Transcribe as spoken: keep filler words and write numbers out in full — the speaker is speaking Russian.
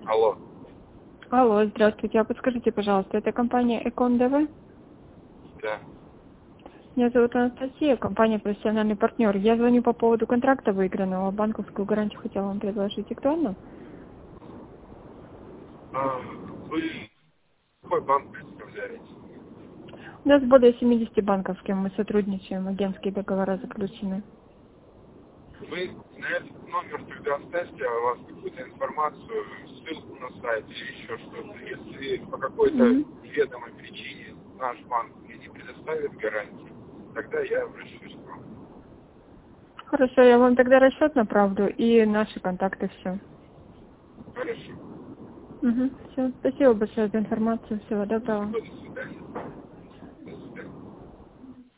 Алло. Алло, здравствуйте. А подскажите, пожалуйста, это компания Экон ДВ? Да. Меня зовут Анастасия, компания «Профессиональный партнер». Я звоню по поводу контракта выигранного. Банковскую гарантию хотела вам предложить. Актуально? А, вы какой банк представляете? У нас более семидесяти банков, с кем мы сотрудничаем, агентские договора заключены. Вы на этот номер тогда оставьте о вас какую-то информацию, ссылку на сайт или еще что-то. Если по какой-то Мгм. ведомой причине наш банк мне не предоставит гарантии, тогда я обращусь к вам. Хорошо, я вам тогда расчет направлю и наши контакты, все. Хорошо. Угу. Все, спасибо большое за информацию. Всего доброго. До свидания.